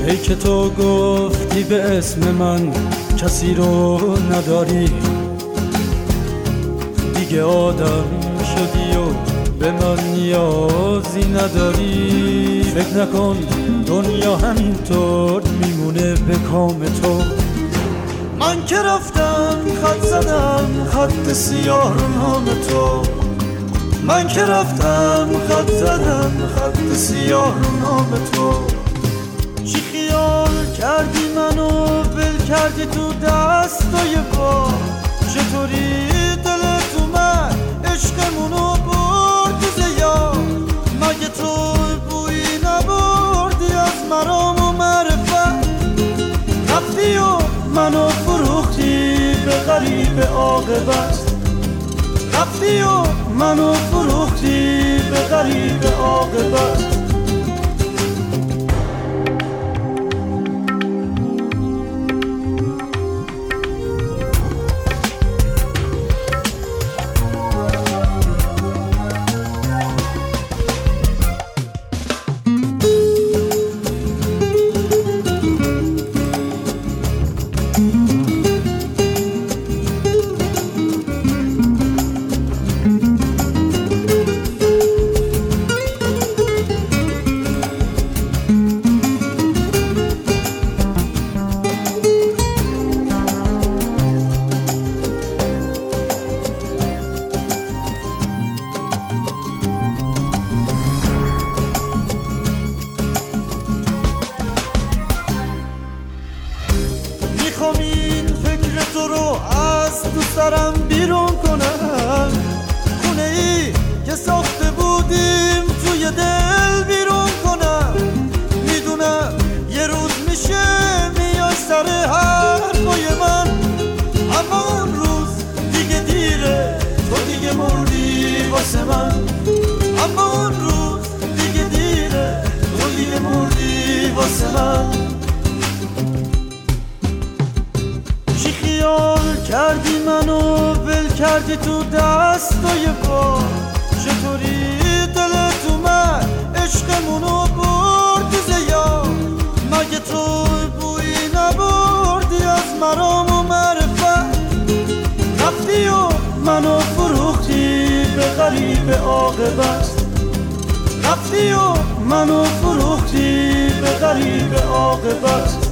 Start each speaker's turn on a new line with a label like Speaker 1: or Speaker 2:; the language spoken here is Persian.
Speaker 1: ای که تو گفتی به اسم من کسی رو نداری، دیگه آدم شدی و به من نیازی نداری. فکر نکن دنیا همینطور میمونه به کام تو. من که رفتم خط زدم خط سیاه رو نام تو. من که رفتم خط زدم خط سیاه رو نام تو. چی خیال کردی منو ول کردی تو دستای با؟ چطوری دلت اومد عشقمونو بردی زیاد؟ مگه تو بویی نبردی از مرام و معرفت؟ رفتی و منو فروختی به غریب عاقبت. رفتی و منو فروختی به غریب عاقبت. میخوام این فکر تو رو از تو سرم بیرون کنم. خونه ای که ساخته بودیم توی دل بیرون کنم. میدونم یه روز میشه میای سر حرفای من، اما اون روز دیگه دیره، تو دیگه مردی واسه من. اما اون روز دیگه دیره، تو دیگه مردی واسه من. خیال کردی منو ول کردی تو دستای با؟ چطوری دلت اومد عشقمونو بردی زیاد؟ مگه تو بویی نبردی از مرام و معرفت؟ رفتی و منو فروختی به غریب عاقبت. رفتی و منو فروختی به غریب عاقبت.